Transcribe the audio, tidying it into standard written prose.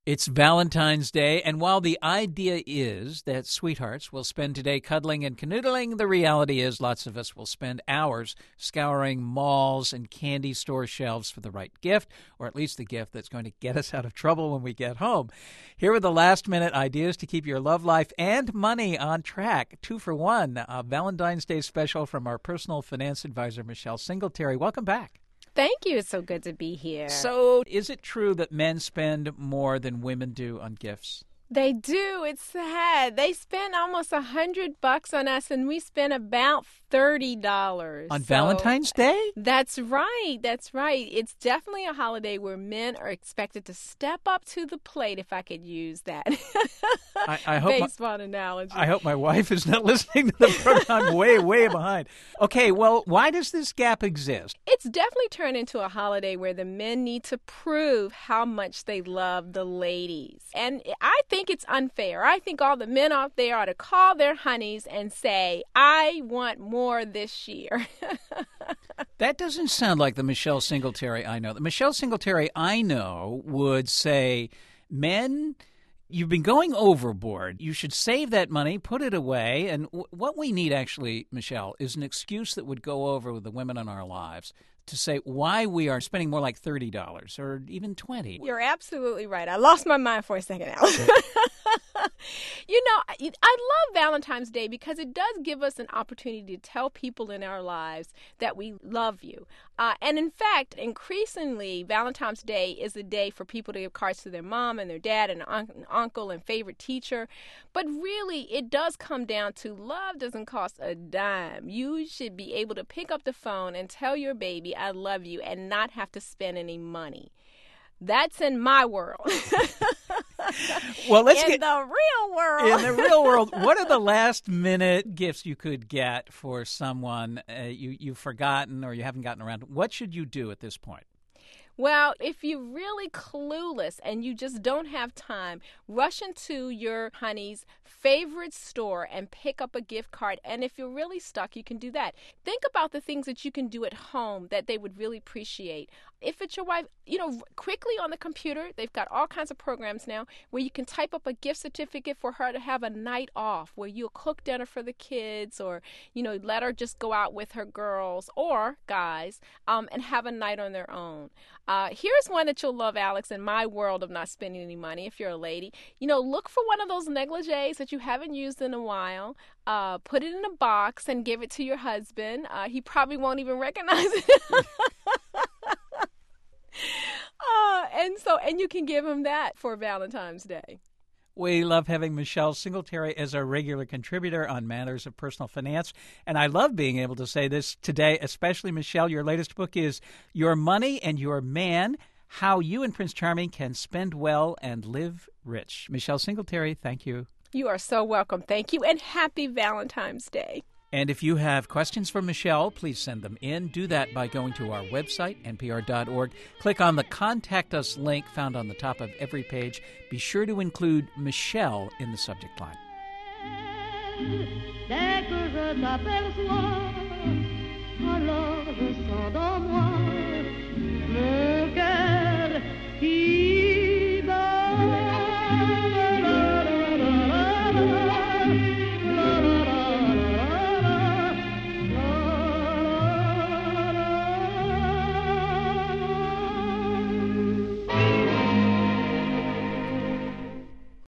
It's Valentine's Day, and while the idea is that sweethearts will spend today cuddling and canoodling, the reality is lots of us will spend hours scouring malls and candy store shelves for the right gift, or at least the gift that's going to get us out of trouble when we get home. Here are the last-minute ideas to keep your love life and money on track. 2 for 1, a Valentine's Day special from our personal finance advisor, Michelle Singletary. Welcome back. Thank you. It's so good to be here. So, is it true that men spend more than women do on gifts? They do. It's sad. They spend almost $100 on us, and we spend about $30 on Valentine's Day? That's right. That's right. It's definitely a holiday where men are expected to step up to the plate, if I could use that I hope baseball analogy. I hope my wife is not listening to the program. I'm way behind. Okay, well, why does this gap exist? It's definitely turned into a holiday where the men need to prove how much they love the ladies. And I think it's unfair. I think all the men out there ought to call their honeys and say, I want more this year. That doesn't sound like the Michelle Singletary I know. The Michelle Singletary I know would say, men, you've been going overboard. You should save that money, put it away. And what we need, actually, Michelle, is an excuse that would go over with the women in our lives to say why we are spending more like $30 or even $20. You're absolutely right. I lost my mind for a second, Alex. You know, I love Valentine's Day because it does give us an opportunity to tell people in our lives that we love you. And in fact, increasingly, Valentine's Day is a day for people to give cards to their mom and their dad and uncle and favorite teacher. But really, it does come down to love doesn't cost a dime. You should be able to pick up the phone and tell your baby, I love you, and not have to spend any money. That's in my world. Well, let's in the real world. In the real world, what are the last-minute gifts you could get for someone you've forgotten or you haven't gotten around to? What should you do at this point? Well, if you're really clueless and you just don't have time, rush into your honey's favorite store and pick up a gift card. And if you're really stuck, you can do that. Think about the things that you can do at home that they would really appreciate. If it's your wife, quickly on the computer, they've got all kinds of programs now where you can type up a gift certificate for her to have a night off where you'll cook dinner for the kids or, let her just go out with her girls or guys and have a night on their own. Here's one that you'll love, Alex, in my world of not spending any money if you're a lady. Look for one of those negligees that you haven't used in a while. Put it in a box and give it to your husband. He probably won't even recognize it. And you can give him that for Valentine's Day. We love having Michelle Singletary as our regular contributor on matters of personal finance. And I love being able to say this today, especially, Michelle, your latest book is Your Money and Your Man, How You and Prince Charming Can Spend Well and Live Rich. Michelle Singletary, thank you. You are so welcome. Thank you, and happy Valentine's Day. And if you have questions for Michelle, please send them in. Do that by going to our website, npr.org. Click on the Contact Us link found on the top of every page. Be sure to include Michelle in the subject line. Dès que je t'aperçois, alors je sens dans moi mon cœur qui